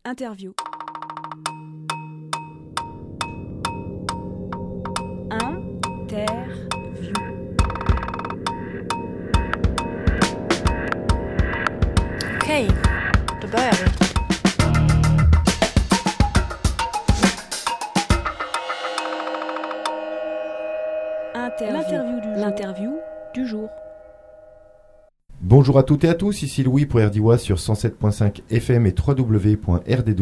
Interview. Okej, då börjar vi. L'interview du jour. Bonjour à toutes et à tous, ici Louis pour RDWA sur 107.5 FM et www.rdwa.fr.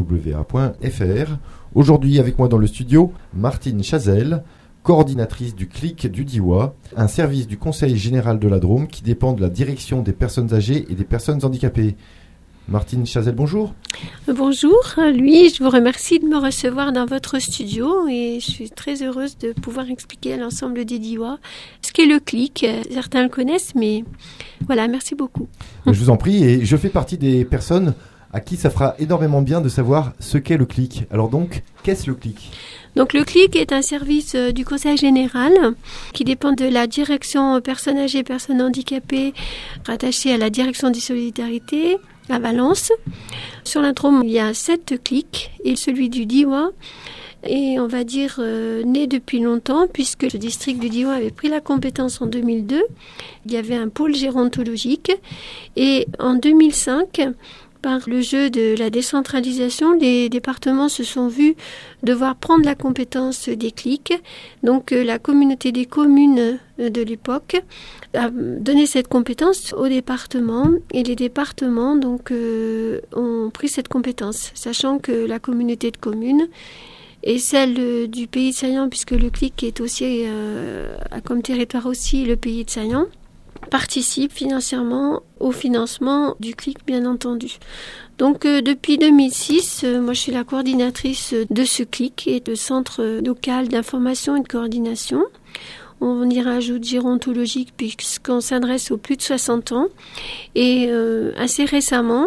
Aujourd'hui avec moi dans le studio, Martine Chazelle, coordinatrice du CLIC du DIWA, un service du Conseil général de la Drôme qui dépend de la direction des personnes âgées et des personnes handicapées. Martine Chazelle, bonjour. Bonjour, Louis, je vous remercie de me recevoir dans votre studio et je suis très heureuse de pouvoir expliquer à l'ensemble des DIWA ce qu'est le CLIC. Certains le connaissent, mais voilà, merci beaucoup. Je vous en prie, et je fais partie des personnes à qui ça fera énormément bien de savoir ce qu'est le CLIC. Alors donc, qu'est-ce le CLIC ? Donc le CLIC est un service du Conseil général qui dépend de la direction personnes âgées et personnes handicapées rattachée à la direction des solidarités à Valence. Sur la Drôme, il y a 7 CLIC et celui du DIWA est, on va dire, né depuis longtemps puisque le district du DIWA avait pris la compétence en 2002. Il y avait un pôle gérontologique et en 2005, par le jeu de la décentralisation, les départements se sont vus devoir prendre la compétence des CLIC. Donc la communauté des communes de l'époque a donné cette compétence aux départements et les départements donc ont pris cette compétence, sachant que la communauté de communes et celle du pays de Saillant, puisque le CLIC est aussi a comme territoire aussi le pays de Saillant, participe financièrement au financement du CLIC, bien entendu. Donc depuis 2006, moi je suis la coordinatrice de ce CLIC et de centre local d'information et de coordination. On y rajoute gérontologique puisqu'on s'adresse aux plus de 60 ans et assez récemment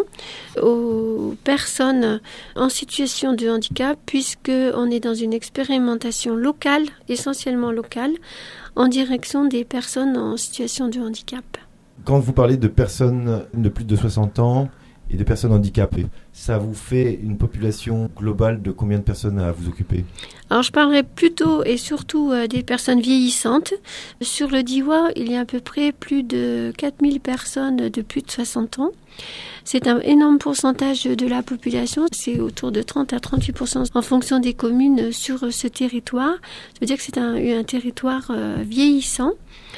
aux personnes en situation de handicap puisqu'on est dans une expérimentation locale, essentiellement locale, en direction des personnes en situation de handicap. Quand vous parlez de personnes de plus de 60 ans et de personnes handicapées, ça vous fait une population globale de combien de personnes à vous occuper ? Alors je parlerai plutôt et surtout des personnes vieillissantes. Sur le DIWA, il y a à peu près plus de 4000 personnes de plus de 60 ans. C'est un énorme pourcentage de la population, c'est autour de 30 à 38% en fonction des communes sur ce territoire. Ça veut dire que c'est un territoire vieillissant.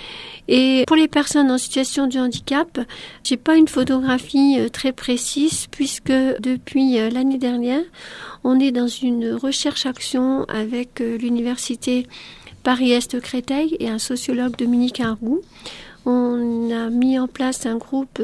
Et pour les personnes en situation de handicap, j'ai pas une photographie très précise puisque depuis l'année dernière, on est dans une recherche-action avec l'université Paris-Est Créteil et un sociologue, Dominique Argout. On a mis en place un groupe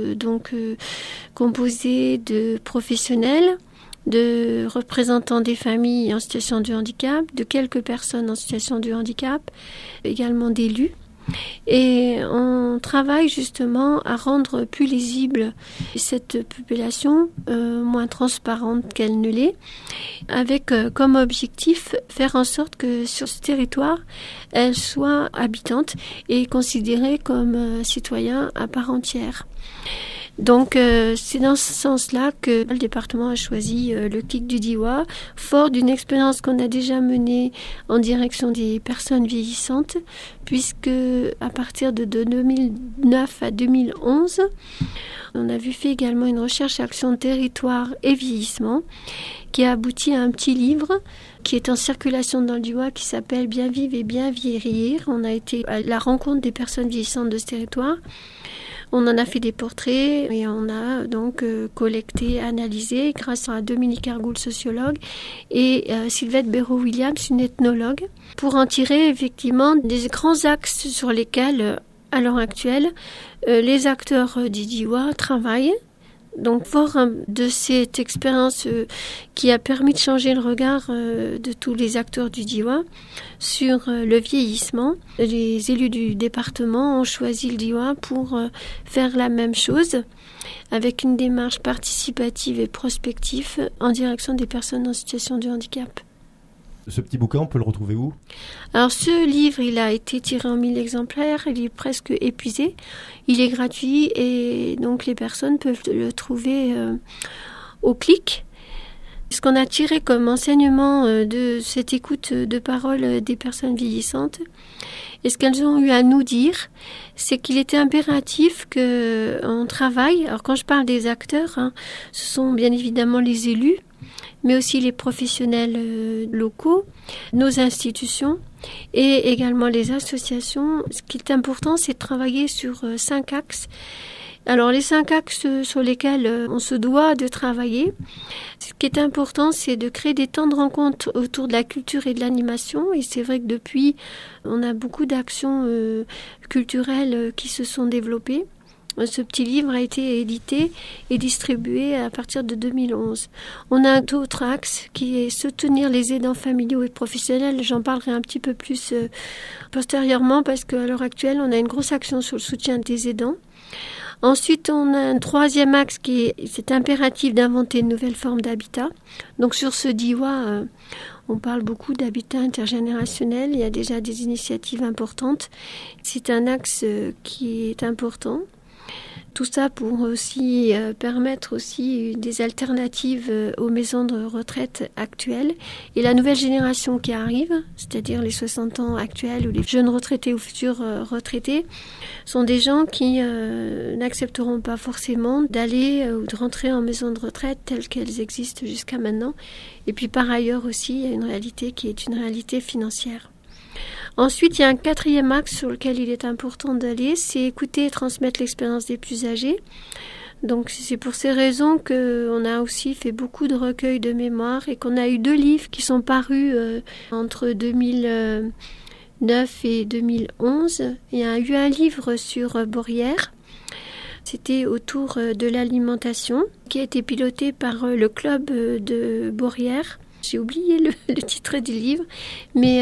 composé de professionnels, de représentants des familles en situation de handicap, de quelques personnes en situation de handicap, également d'élus. Et on travaille justement à rendre plus lisible cette population, moins transparente qu'elle ne l'est, avec comme objectif faire en sorte que sur ce territoire, elle soit habitante et considérée comme citoyen à part entière. Donc c'est dans ce sens-là que le département a choisi le CLIC du DIWA, fort d'une expérience qu'on a déjà menée en direction des personnes vieillissantes, puisque à partir de 2009 à 2011, on a fait également une recherche action de territoire et vieillissement, qui a abouti à un petit livre qui est en circulation dans le DIWA qui s'appelle « Bien vivre et bien vieillir ». On a été à la rencontre des personnes vieillissantes de ce territoire. On en a fait des portraits et on a donc collecté, analysé grâce à Dominique Argout, le sociologue, et Sylvette Béraud-Williams, une ethnologue, pour en tirer effectivement des grands axes sur lesquels, à l'heure actuelle, les acteurs du DIWA travaillent. Donc, fort de cette expérience qui a permis de changer le regard de tous les acteurs du DIWA sur le vieillissement, les élus du département ont choisi le DIWA pour faire la même chose avec une démarche participative et prospective en direction des personnes en situation de handicap. Ce petit bouquin, on peut le retrouver où ? Alors ce livre, il a été tiré en 1000 exemplaires, il est presque épuisé, il est gratuit et donc les personnes peuvent le trouver au CLIC. qu'on a tiré comme enseignement de cette écoute de parole des personnes vieillissantes, et ce qu'elles ont eu à nous dire, c'est qu'il était impératif qu'on travaille. Alors quand je parle des acteurs, ce sont bien évidemment les élus, mais aussi les professionnels locaux, nos institutions et également les associations. Ce qui est important, c'est de travailler sur 5 axes. Alors les 5 axes sur lesquels on se doit de travailler, ce qui est important, c'est de créer des temps de rencontre autour de la culture et de l'animation. Et c'est vrai que depuis, on a beaucoup d'actions culturelles qui se sont développées. Ce petit livre a été édité et distribué à partir de 2011. On a d'autres axes qui est soutenir les aidants familiaux et professionnels. J'en parlerai un petit peu plus postérieurement parce qu'à l'heure actuelle, on a une grosse action sur le soutien des aidants. Ensuite, on a un 3e axe c'est impératif d'inventer une nouvelle forme d'habitat. Donc sur ce DIWA, on parle beaucoup d'habitat intergénérationnel. Il y a déjà des initiatives importantes. C'est un axe qui est important. Tout ça pour aussi permettre aussi des alternatives aux maisons de retraite actuelles. Et la nouvelle génération qui arrive, c'est-à-dire les 60 ans actuels ou les jeunes retraités ou futurs retraités, sont des gens qui n'accepteront pas forcément d'aller ou de rentrer en maison de retraite telles qu'elles existent jusqu'à maintenant. Et puis par ailleurs aussi, il y a une réalité qui est une réalité financière. Ensuite, il y a un 4e axe sur lequel il est important d'aller, c'est écouter et transmettre l'expérience des plus âgés. Donc c'est pour ces raisons qu'on a aussi fait beaucoup de recueils de mémoire et qu'on a eu 2 livres qui sont parus entre 2009 et 2011. Il y a eu un livre sur Beaurières. C'était autour de l'alimentation qui a été piloté par le club de Beaurières. J'ai oublié le titre du livre, mais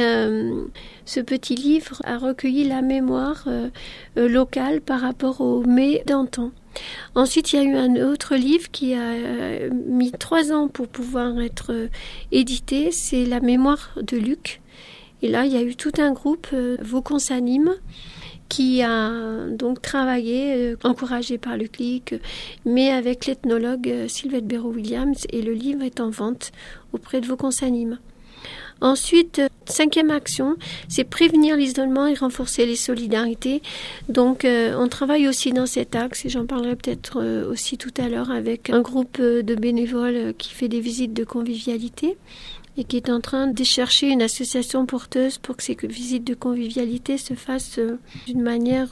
ce petit livre a recueilli la mémoire locale par rapport aux mets d'antan. Ensuite, il y a eu un autre livre qui a mis 3 ans pour pouvoir être édité, c'est La mémoire de Luc. Et là, il y a eu tout un groupe, Vaucon s'anime, qui a donc travaillé, encouragé par le CLIC, mais avec l'ethnologue Sylvette Béraud-Williams, et le livre est en vente auprès de Vaucon s'anime. Ensuite, 5e action, c'est prévenir l'isolement et renforcer les solidarités. Donc, on travaille aussi dans cet axe, et j'en parlerai peut-être aussi tout à l'heure avec un groupe de bénévoles qui fait des visites de convivialité et qui est en train de chercher une association porteuse pour que ces visites de convivialité se fassent d'une manière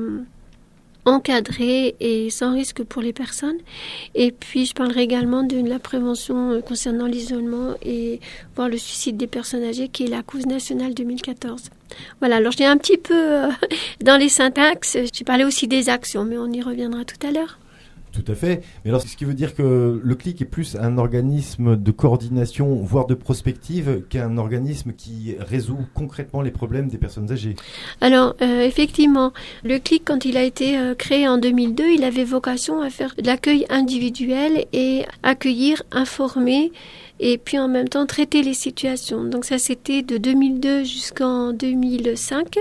encadrée et sans risque pour les personnes. Et puis, je parlerai également de la prévention concernant l'isolement et voire le suicide des personnes âgées, qui est la cause nationale 2014. Voilà, alors je dis un petit peu dans les syntaxes. J'ai parlé aussi des actions, mais on y reviendra tout à l'heure. Tout à fait. Mais alors, ce qui veut dire que le CLIC est plus un organisme de coordination, voire de prospective, qu'un organisme qui résout concrètement les problèmes des personnes âgées. Alors, effectivement, le CLIC, quand il a été créé en 2002, il avait vocation à faire de l'accueil individuel et accueillir, informer et puis en même temps traiter les situations. Donc ça, c'était de 2002 jusqu'en 2005.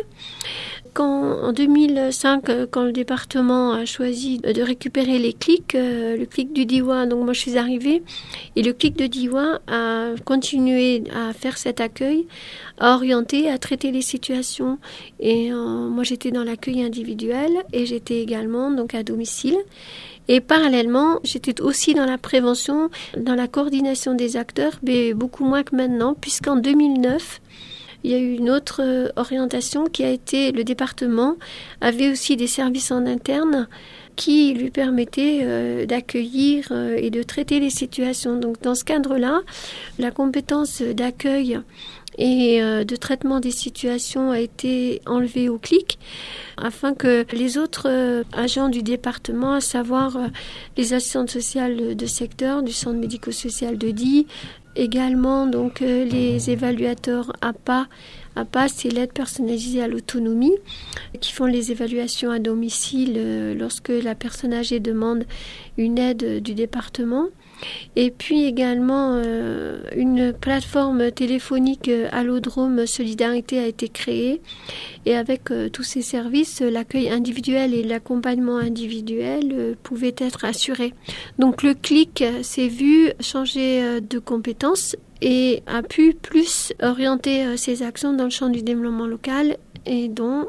En 2005, quand le département a choisi de récupérer les CLIC, le CLIC du DIWA, donc moi je suis arrivée, et le CLIC de DIWA a continué à faire cet accueil, à orienter, à traiter les situations. Et moi j'étais dans l'accueil individuel et j'étais également donc à domicile. Et parallèlement, j'étais aussi dans la prévention, dans la coordination des acteurs, mais beaucoup moins que maintenant, puisqu'en 2009, il y a eu une autre orientation qui a été, le département avait aussi des services en interne qui lui permettaient d'accueillir et de traiter les situations. Donc dans ce cadre-là, la compétence d'accueil et de traitement des situations a été enlevée au CLIC afin que les autres agents du département, à savoir les assistantes sociales de secteur, du centre médico-social de Die, également donc les évaluateurs APA. APA, c'est l'aide personnalisée à l'autonomie, qui font les évaluations à domicile lorsque la personne âgée demande une aide du département. Et puis également, une plateforme téléphonique Allodrome Solidarité a été créée. Et avec tous ces services, l'accueil individuel et l'accompagnement individuel pouvaient être assurés. Donc le CLIC s'est vu changer de compétences et a pu plus orienter ses actions dans le champ du développement local et dont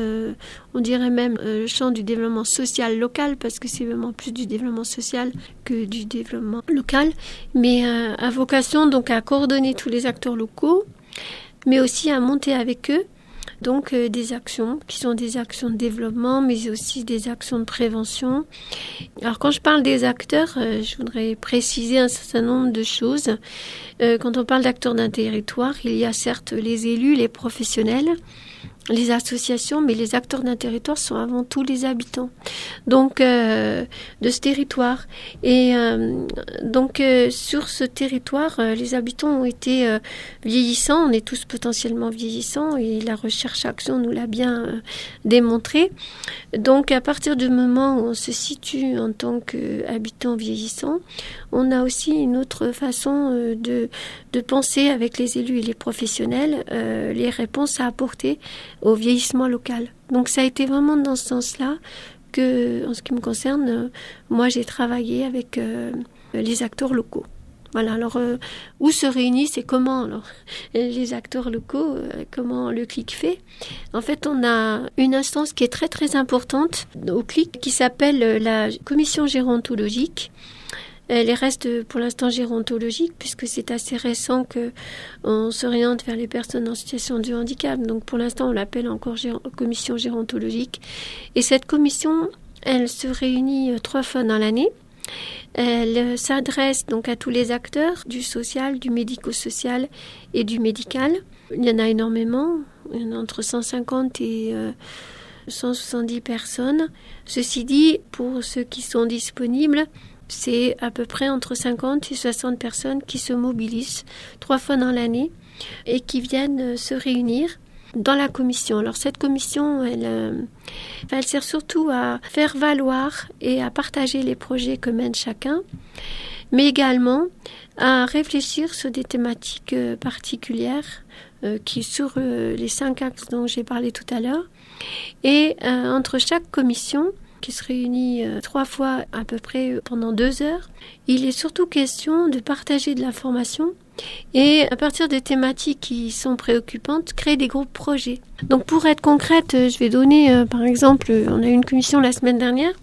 on dirait même le champ du développement social local, parce que c'est vraiment plus du développement social que du développement local, mais a vocation donc à coordonner tous les acteurs locaux, mais aussi à monter avec eux donc des actions qui sont des actions de développement, mais aussi des actions de prévention. Alors quand je parle des acteurs, je voudrais préciser un certain nombre de choses. Quand on parle d'acteurs d'un territoire, il y a certes les élus, les professionnels, les associations, mais les acteurs d'un territoire sont avant tout les habitants donc de ce territoire. Et donc sur ce territoire, les habitants ont été vieillissants, on est tous potentiellement vieillissants et la recherche-action nous l'a bien démontré. Donc à partir du moment où on se situe en tant qu'habitant vieillissant, on a aussi une autre façon de penser avec les élus et les professionnels les réponses à apporter au vieillissement local. Donc ça a été vraiment dans ce sens-là que, en ce qui me concerne, moi j'ai travaillé avec les acteurs locaux. Voilà, alors où se réunissent et comment alors les acteurs locaux, comment le CLIC fait? En fait, on a une instance qui est très très importante au CLIC qui s'appelle la commission gérontologique. Elle reste pour l'instant gérontologique puisque c'est assez récent qu'on s'oriente vers les personnes en situation de handicap. Donc pour l'instant, on l'appelle encore commission gérontologique. Et cette commission, elle se réunit 3 fois dans l'année. Elle s'adresse donc à tous les acteurs du social, du médico-social et du médical. Il y en a énormément, il y en a entre 150 et 170 personnes. Ceci dit, pour ceux qui sont disponibles, c'est à peu près entre 50 et 60 personnes qui se mobilisent 3 fois dans l'année et qui viennent se réunir dans la commission. Alors cette commission, elle sert surtout à faire valoir et à partager les projets que mène chacun, mais également à réfléchir sur des thématiques particulières qui sur les 5 axes dont j'ai parlé tout à l'heure. Et entre chaque commission, qui se réunit 3 fois à peu près pendant 2 heures, il est surtout question de partager de l'information et à partir des thématiques qui sont préoccupantes, créer des groupes projets. Donc pour être concrète, je vais donner par exemple, on a eu une commission la semaine dernière.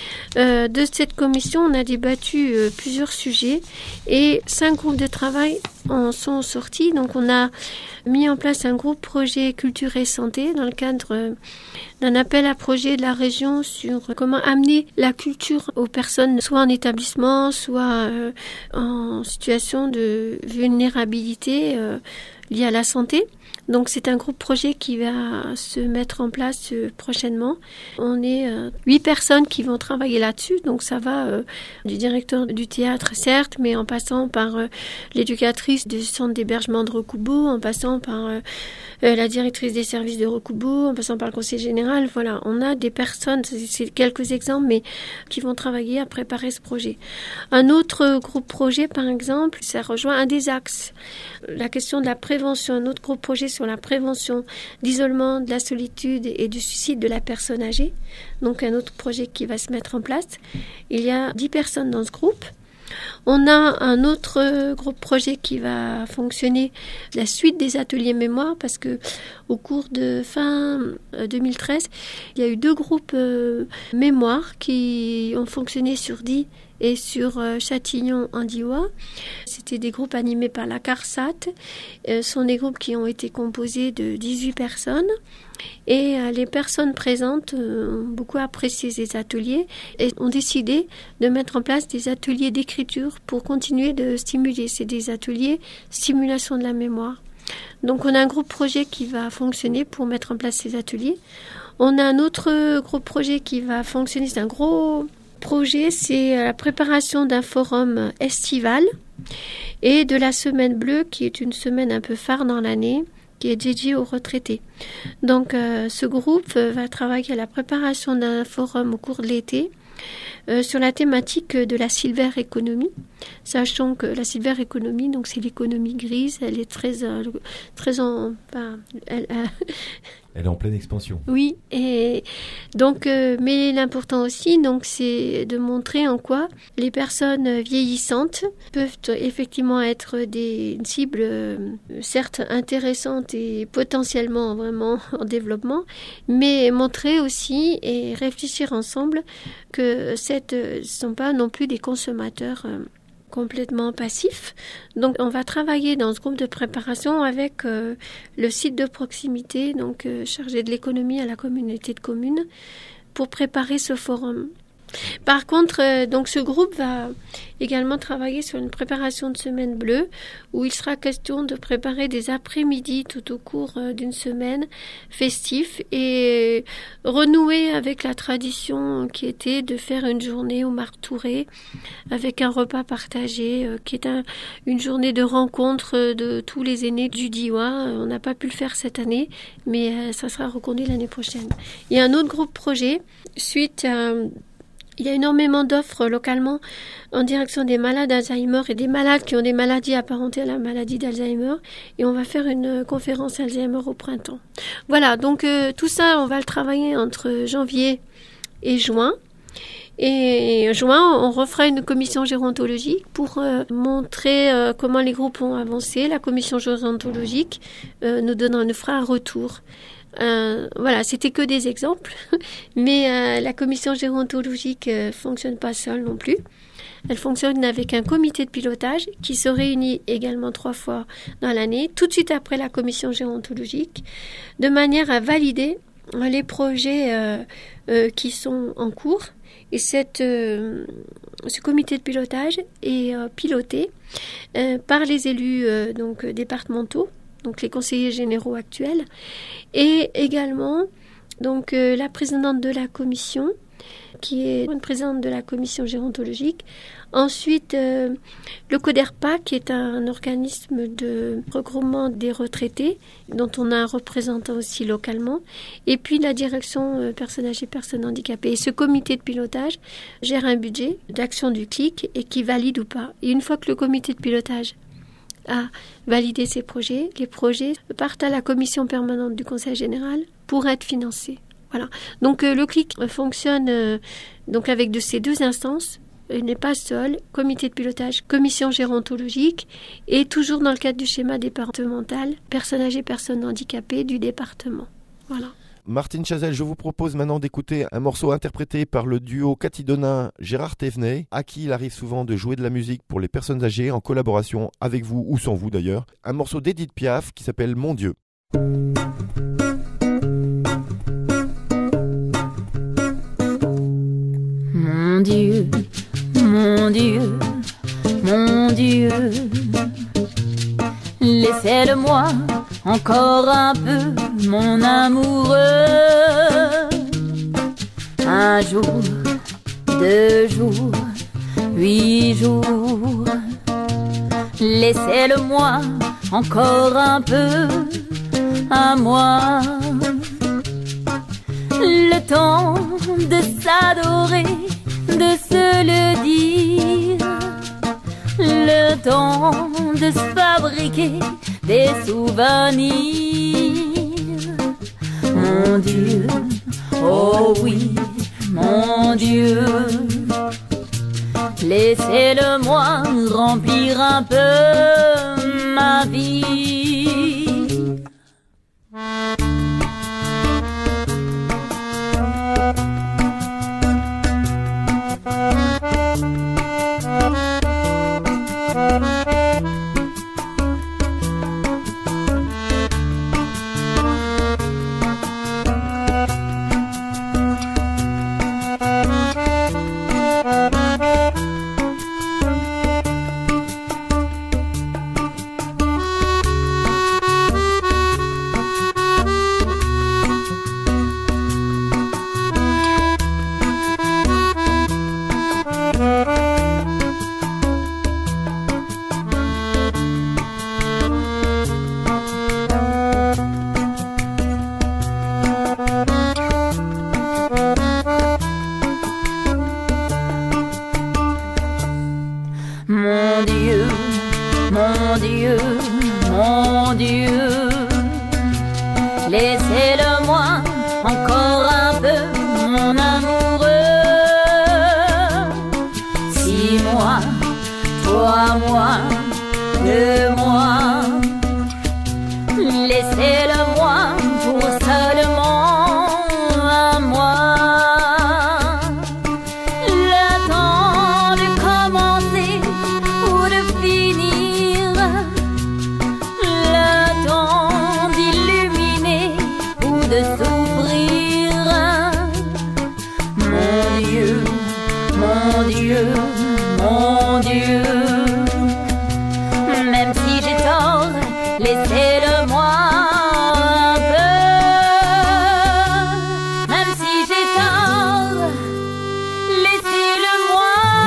De cette commission, on a débattu plusieurs sujets et 5 groupes de travail en sont sortis. Donc on a mis en place un groupe projet culture et santé dans le cadre d'un appel à projet de la région sur comment amener la culture aux personnes soit en établissement, soit en situation de vulnérabilité liée à la santé. Donc c'est un groupe projet qui va se mettre en place prochainement. On est 8 personnes qui vont travailler là-dessus. Donc ça va du directeur du théâtre, certes, mais en passant par l'éducatrice du centre d'hébergement de Recoubeau, en passant par la directrice des services de Recoubeau, en passant par le conseiller général. Voilà, on a des personnes, c'est quelques exemples, mais qui vont travailler à préparer ce projet. Un autre groupe projet, par exemple, ça rejoint un des axes. La question de la prévention, un autre groupe projet sur la prévention d'isolement, de la solitude et du suicide de la personne âgée. Donc un autre projet qui va se mettre en place. Il y a 10 personnes dans ce groupe. On a un autre groupe projet qui va fonctionner, la suite des ateliers mémoire, parce que au cours de fin 2013, il y a eu 2 groupes mémoire qui ont fonctionné sur Die et sur Châtillon-en-Diois. C'était des groupes animés par la CARSAT. Ce sont des groupes qui ont été composés de 18 personnes. Et les personnes présentes ont beaucoup apprécié ces ateliers et ont décidé de mettre en place des ateliers d'écriture pour continuer de stimuler. C'est des ateliers stimulation de la mémoire. Donc on a un groupe projet qui va fonctionner pour mettre en place ces ateliers. On a un autre groupe projet qui va fonctionner, c'est un gros projet, c'est la préparation d'un forum estival et de la semaine bleue qui est une semaine un peu phare dans l'année, qui est dédiée aux retraités. Donc ce groupe va travailler à la préparation d'un forum au cours de l'été sur la thématique de la silver economy. Sachant que la silver economy, donc c'est l'économie grise, elle est très elle est en pleine expansion. Oui, et donc, mais l'important aussi, donc, c'est de montrer en quoi les personnes vieillissantes peuvent effectivement être des cibles, certes intéressantes et potentiellement vraiment en développement, mais montrer aussi et réfléchir ensemble que ce ne sont pas non plus des consommateurs complètement passif. Donc, on va travailler dans ce groupe de préparation avec le site de proximité, donc chargé de l'économie à la communauté de communes, pour préparer ce forum. Par contre, donc ce groupe va également travailler sur une préparation de semaine bleue où il sera question de préparer des après-midi tout au cours d'une semaine festif et renouer avec la tradition qui était de faire une journée au Marc Touré avec un repas partagé qui est une journée de rencontre de tous les aînés du Diois. On n'a pas pu le faire cette année, mais ça sera reconduit l'année prochaine. Il y a un autre groupe projet suite à... Il y a énormément d'offres localement en direction des malades d'Alzheimer et des malades qui ont des maladies apparentées à la maladie d'Alzheimer. Et on va faire une conférence Alzheimer au printemps. Voilà, donc tout ça, on va le travailler entre janvier et juin. Et en juin, on refera une commission gérontologique pour montrer comment les groupes ont avancé. La commission gérontologique nous fera un retour. Voilà, c'était que des exemples, mais la commission gérontologique fonctionne pas seule non plus. Elle fonctionne avec un comité de pilotage qui se réunit également 3 fois dans l'année, tout de suite après la commission gérontologique, de manière à valider les projets qui sont en cours. Et ce comité de pilotage est piloté par les élus donc départementaux, donc les conseillers généraux actuels, et également donc la présidente de la commission, qui est une présidente de la commission gérontologique. Ensuite, le CODERPA, qui est un organisme de regroupement des retraités, dont on a un représentant aussi localement, et puis la direction personnes âgées, personnes handicapées. Et ce comité de pilotage gère un budget d'action du CLIC et qui valide ou pas. Et une fois que le comité de pilotage a validé ces projets, les projets partent à la commission permanente du Conseil général pour être financés. Voilà. Donc le CLIC fonctionne donc avec ces 2 instances. Il n'est pas seul, comité de pilotage, commission gérontologique et toujours dans le cadre du schéma départemental, personnes âgées, personnes handicapées du département. Voilà. Martine Chazelle, je vous propose maintenant d'écouter un morceau interprété par le duo catidonin Gérard Thévenet, à qui il arrive souvent de jouer de la musique pour les personnes âgées en collaboration avec vous ou sans vous d'ailleurs. Un morceau d'Edith Piaf qui s'appelle Mon Dieu. Mon Dieu, mon Dieu, mon Dieu, laissez-le-moi encore un peu, mon amoureux. Un jour, 2 jours, 8 jours, laissez-le-moi encore un peu, un mois. Le temps de s'adorer, de se le dire, le temps de se fabriquer des souvenirs. Mon Dieu, oh oui, mon Dieu, laissez-le-moi remplir un peu ma vie. mon Dieu, laissez-le-moi encore un peu, mon amoureux. 6 mois, 3 mois, 2 mois, laissez-le-moi pour seulement un mois. Le temps de commencer ou de finir, le temps d'illuminer ou de s'ouvrir. Mon Dieu, mon Dieu, mon Dieu, même si j'ai tort, laissez-le-moi un peu. Même si j'ai tort, laissez-le-moi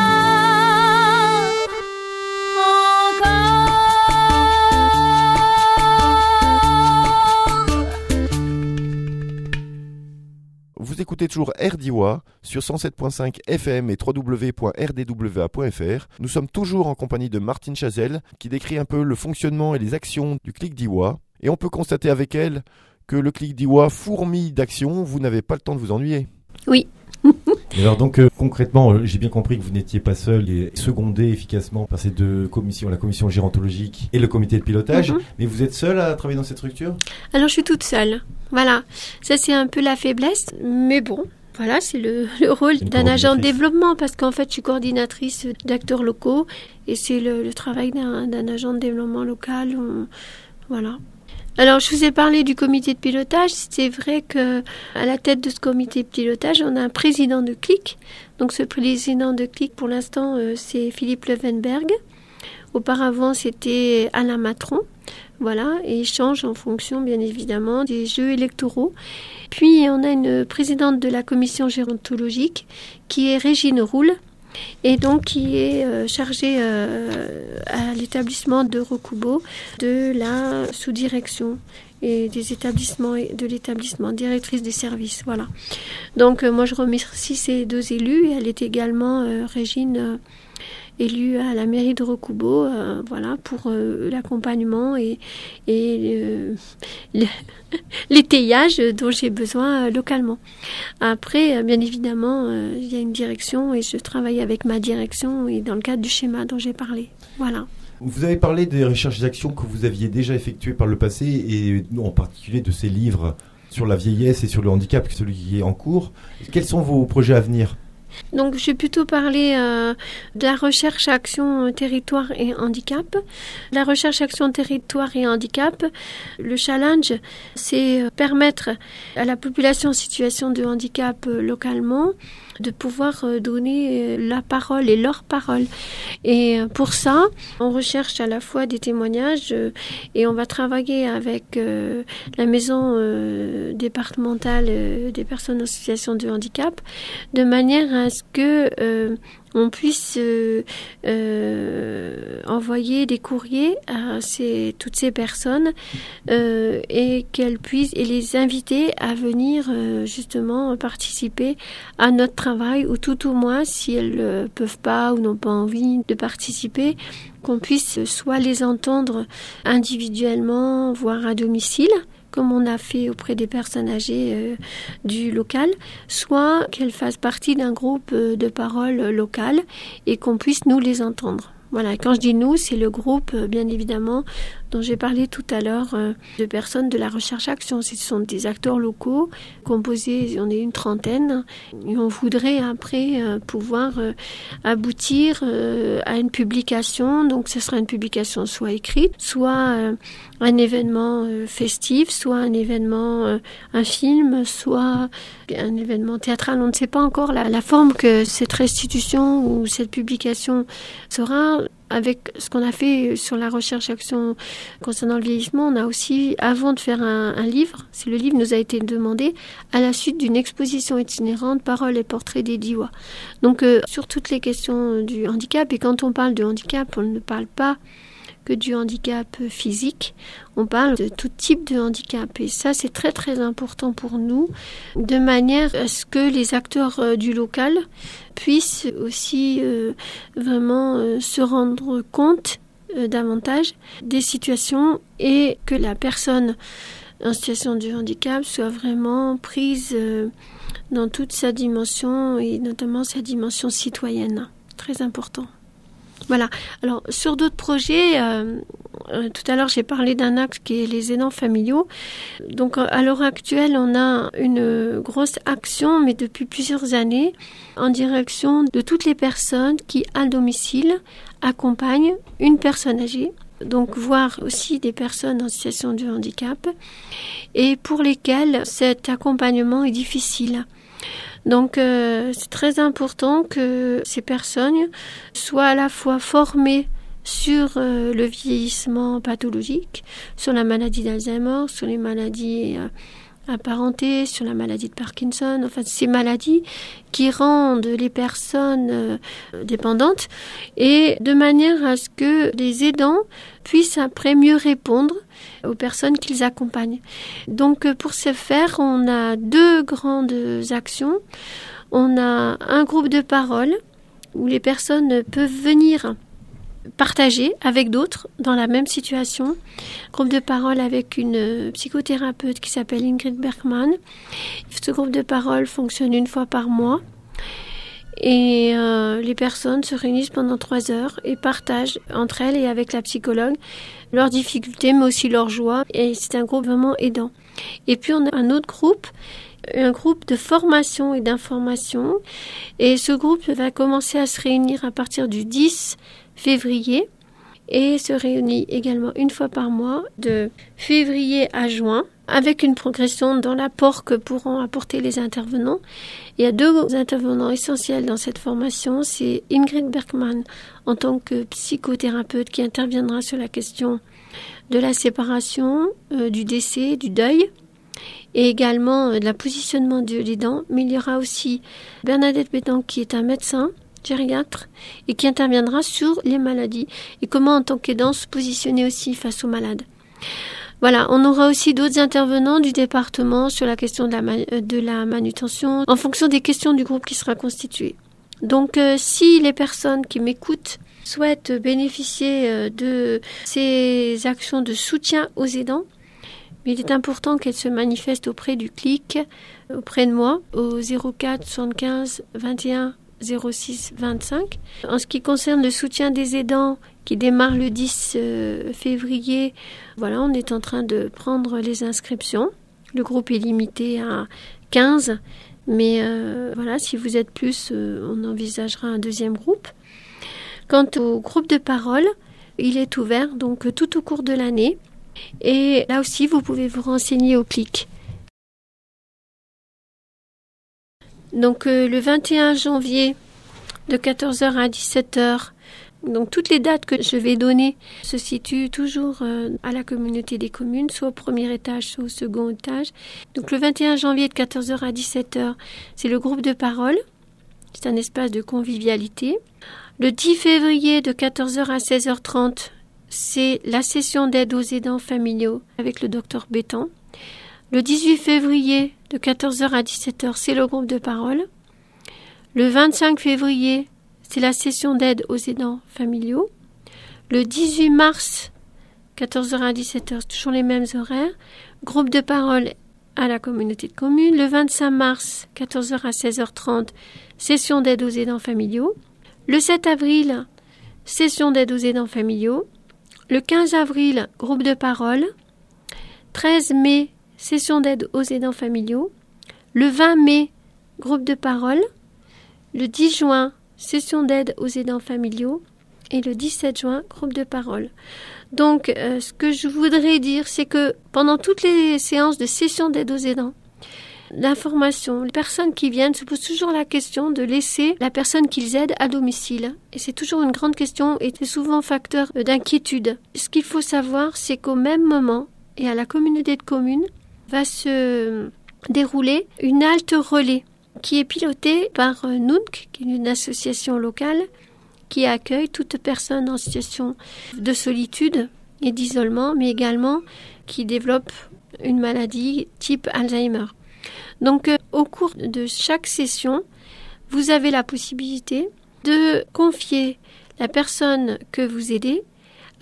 encore. Vous écoutez toujours RDIWA sur 107.5 FM et www.rdwa.fr. Nous sommes toujours en compagnie de Martine Chazelle qui décrit un peu le fonctionnement et les actions du clic DIWA. Et on peut constater avec elle que le clic DIWA fourmille d'actions. Vous n'avez pas le temps de vous ennuyer. Oui. Et alors donc concrètement, j'ai bien compris que vous n'étiez pas seul et secondé efficacement par ces deux commissions, la commission gérontologique et le comité de pilotage, mais vous êtes seul à travailler dans cette structure ? Alors, je suis toute seule. Voilà. Ça, c'est un peu la faiblesse. Mais bon, voilà, c'est le rôle d'un agent de développement parce qu'en fait, je suis coordinatrice d'acteurs locaux et c'est le travail d'un agent de développement local. Voilà. Alors, je vous ai parlé du comité de pilotage. C'est vrai que à la tête de ce comité de pilotage, on a un président de CLIC. Donc, ce président de CLIC, pour l'instant, c'est Philippe Levenberg. Auparavant, c'était Alain Matron. Voilà, et il change en fonction, bien évidemment, des jeux électoraux. Puis, on a une présidente de la commission gérontologique qui est Régine Roule. Et donc qui est chargée à l'établissement de Rokubo de la sous-direction et des établissements de l'établissement, directrice des services, voilà. Donc moi je remercie ces deux élus et elle est également Régine élue à la mairie de Rokubo, voilà, pour l'accompagnement et l'étayage dont j'ai besoin localement. Après, bien évidemment, il y a une direction et je travaille avec ma direction et dans le cadre du schéma dont j'ai parlé. Voilà. Vous avez parlé des recherches d'actions que vous aviez déjà effectuées par le passé et en particulier de ces livres sur la vieillesse et sur le handicap, celui qui est en cours. Quels sont vos projets à venir ? Donc, je vais plutôt parler de la recherche action territoire et handicap. La recherche action territoire et handicap, le challenge, c'est permettre à la population en situation de handicap localement de pouvoir donner la parole et leur parole. Et pour ça, on recherche à la fois des témoignages et on va travailler avec la maison départementale des personnes en situation de handicap de manière à ce que on puisse envoyer des courriers à toutes ces personnes et qu'elles puissent et les inviter à venir justement participer à notre travail ou tout au moins si elles peuvent pas ou n'ont pas envie de participer, qu'on puisse soit les entendre individuellement, voire à domicile, comme on a fait auprès des personnes âgées du local, soit qu'elles fassent partie d'un groupe de parole local et qu'on puisse nous les entendre. Voilà, quand je dis nous, c'est le groupe, bien évidemment, dont j'ai parlé tout à l'heure, de personnes de la recherche-action. Ce sont des acteurs locaux, composés, on est une trentaine, et on voudrait après pouvoir aboutir à une publication. Donc, ce sera une publication soit écrite, soit un événement festif, soit un événement, un film, soit un événement théâtral. On ne sait pas encore la forme que cette restitution ou cette publication sera. Avec ce qu'on a fait sur la recherche-action concernant le vieillissement, on a aussi, avant de faire un livre, c'est le livre nous a été demandé à la suite d'une exposition itinérante, paroles et portraits des DIWA. Donc, sur toutes les questions du handicap, et quand on parle de handicap, on ne parle pas que du handicap physique, on parle de tout type de handicap. Et ça, c'est très très important pour nous, de manière à ce que les acteurs du local puissent aussi vraiment se rendre compte davantage des situations et que la personne en situation de handicap soit vraiment prise dans toute sa dimension et notamment sa dimension citoyenne. Très important. Voilà. Alors, sur d'autres projets, tout à l'heure, j'ai parlé d'un axe qui est les aidants familiaux. Donc, à l'heure actuelle, on a une grosse action, mais depuis plusieurs années, en direction de toutes les personnes qui, à domicile, accompagnent une personne âgée. Donc, voire aussi des personnes en situation de handicap et pour lesquelles cet accompagnement est difficile. Donc, c'est très important que ces personnes soient à la fois formées sur le vieillissement pathologique, sur la maladie d'Alzheimer, sur les maladies apparentées, sur la maladie de Parkinson, enfin ces maladies qui rendent les personnes dépendantes et de manière à ce que les aidants puissent après mieux répondre aux personnes qu'ils accompagnent. Donc pour ce faire, on a 2 grandes actions. On a un groupe de parole où les personnes peuvent venir partager avec d'autres dans la même situation. Groupe de parole avec une psychothérapeute qui s'appelle Ingrid Bergman. Ce groupe de parole fonctionne 1 fois par mois. Et les personnes se réunissent pendant 3 heures et partagent entre elles et avec la psychologue leurs difficultés mais aussi leurs joies. Et c'est un groupe vraiment aidant. Et puis on a un autre groupe, un groupe de formation et d'information. Et ce groupe va commencer à se réunir à partir du 10 février et se réunit également 1 fois par mois de février à juin avec une progression dans l'apport que pourront apporter les intervenants. Il y a 2 intervenants essentiels dans cette formation. C'est Ingrid Bergman en tant que psychothérapeute qui interviendra sur la question de la séparation, du décès, du deuil et également de la positionnement de l'aidant. Mais il y aura aussi Bernadette Bédan qui est un médecin gériatre et qui interviendra sur les maladies et comment en tant qu'aidant se positionner aussi face aux malades. Voilà, on aura aussi d'autres intervenants du département sur la question de la manutention en fonction des questions du groupe qui sera constitué. Donc si les personnes qui m'écoutent souhaitent bénéficier de ces actions de soutien aux aidants, il est important qu'elles se manifestent auprès du CLIC, auprès de moi, au 04 75 21 06 25. En ce qui concerne le soutien des aidants qui démarre le 10 février, voilà, on est en train de prendre les inscriptions. Le groupe est limité à 15, mais voilà, si vous êtes plus, on envisagera un 2e groupe. Quant au groupe de parole, il est ouvert donc tout au cours de l'année. Et là aussi, vous pouvez vous renseigner au CLIC. Donc le 21 janvier de 14h à 17h, donc toutes les dates que je vais donner se situent toujours à la communauté des communes, soit au 1er étage, soit au 2e étage. Donc le 21 janvier de 14h à 17h, c'est le groupe de parole, c'est un espace de convivialité. Le 10 février de 14h à 16h30, c'est la session d'aide aux aidants familiaux avec le docteur Bétan. Le 18 février de 14h à 17h, c'est le groupe de parole. Le 25 février, c'est la session d'aide aux aidants familiaux. Le 18 mars, 14h à 17h, toujours les mêmes horaires. Groupe de parole à la communauté de communes. Le 25 mars, 14h à 16h30, session d'aide aux aidants familiaux. Le 7 avril, session d'aide aux aidants familiaux. Le 15 avril, groupe de parole. 13 mai, session d'aide aux aidants familiaux. Le 20 mai, groupe de parole. Le 10 juin, session d'aide aux aidants familiaux. Et le 17 juin, groupe de parole. Donc, ce que je voudrais dire, c'est que pendant toutes les séances de session d'aide aux aidants, l'information, les personnes qui viennent se posent toujours la question de laisser la personne qu'ils aident à domicile. Et c'est toujours une grande question et c'est souvent facteur d'inquiétude. Ce qu'il faut savoir, c'est qu'au même moment, et à la communauté de communes, va se dérouler une halte relais qui est pilotée par NUNC, qui est une association locale qui accueille toute personne en situation de solitude et d'isolement, mais également qui développe une maladie type Alzheimer. Donc, au cours de chaque session, vous avez la possibilité de confier la personne que vous aidez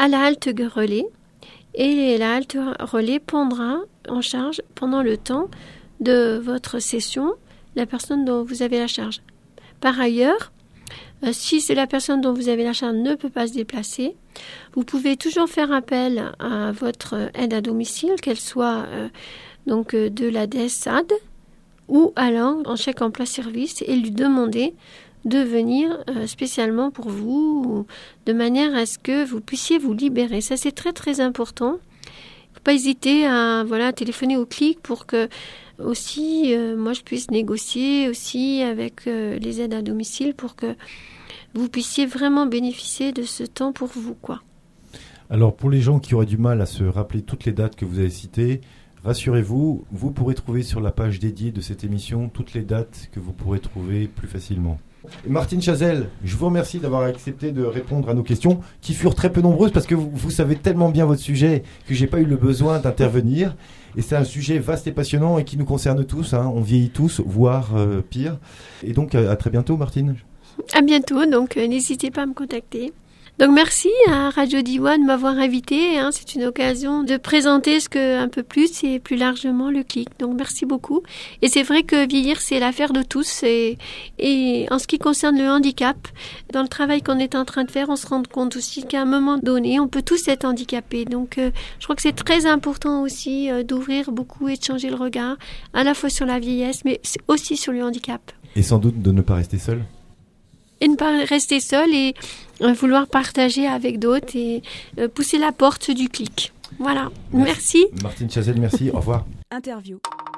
à la halte relais. Et la halte relais prendra en charge pendant le temps de votre session la personne dont vous avez la charge. Par ailleurs, si c'est la personne dont vous avez la charge ne peut pas se déplacer, vous pouvez toujours faire appel à votre aide à domicile, qu'elle soit de la DSAD ou alors en chèque emploi service, et lui demander de venir spécialement pour vous, de manière à ce que vous puissiez vous libérer. Ça, c'est très très important. Il ne faut pas hésiter à téléphoner au CLIC pour que aussi moi je puisse négocier aussi avec les aides à domicile pour que vous puissiez vraiment bénéficier de ce temps pour vous, quoi. Alors pour les gens qui auraient du mal à se rappeler toutes les dates que vous avez citées, rassurez-vous, vous pourrez trouver sur la page dédiée de cette émission toutes les dates que vous pourrez trouver plus facilement. Martine Chazelle, je vous remercie d'avoir accepté de répondre à nos questions qui furent très peu nombreuses parce que vous savez tellement bien votre sujet que j'ai pas eu le besoin d'intervenir. Et c'est un sujet vaste et passionnant et qui nous concerne tous, hein. On vieillit tous, voire pire. Et donc à très bientôt, Martine. À bientôt, donc n'hésitez pas à me contacter. Donc merci à Radio Diois de m'avoir invité, hein. C'est une occasion de présenter un peu plus et plus largement le CLIC. Donc merci beaucoup. Et c'est vrai que vieillir, c'est l'affaire de tous. Et en ce qui concerne le handicap, dans le travail qu'on est en train de faire, on se rend compte aussi qu'à un moment donné, on peut tous être handicapés. Donc je crois que c'est très important aussi d'ouvrir beaucoup et de changer le regard, à la fois sur la vieillesse, mais aussi sur le handicap. Et sans doute de ne pas rester seul. Et ne pas rester seul et vouloir partager avec d'autres et pousser la porte du CLIC. Voilà, merci. Martine Chazelle, merci, au revoir. Interview.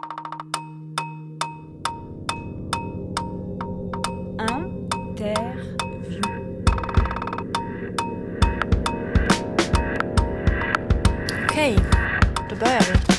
Interview. Okej, då börjar vi.